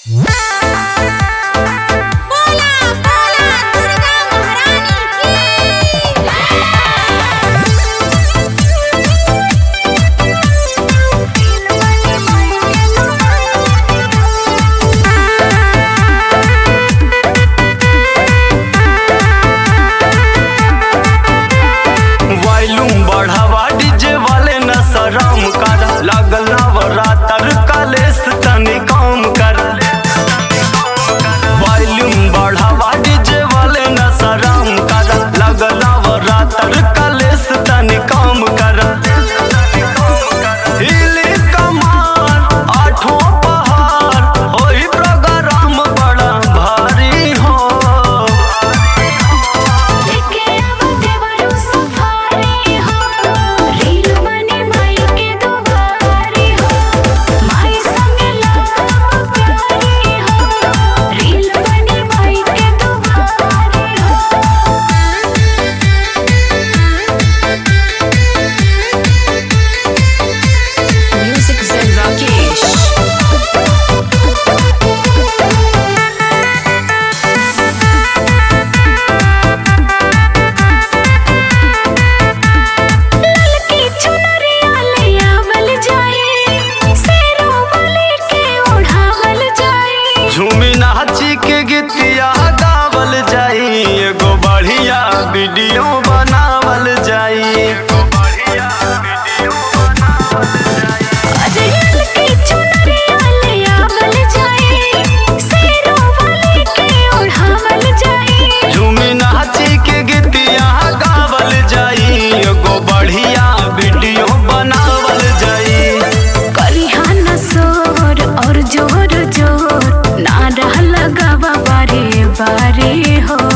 लागल नवरात्र कलेस तनी काम कर वॉल्यूम बढ़ावा डीजे वाले न शरम कर लागल नवरात्र कलेस तनी काम कर हिली कमान आठों पहाड़ होई प्रोग्राम बड़ा भारी हो झूमी नाची के गीतिया गावल जाई एगो बढ़िया वीडियो बनावल जाई झूमी नाची के गीतिया गावल जाई एगो बढ़िया वीडियो बनावल जाई करिहा न सोर और जोर जोर ना रहल गवा बारे बारे हो।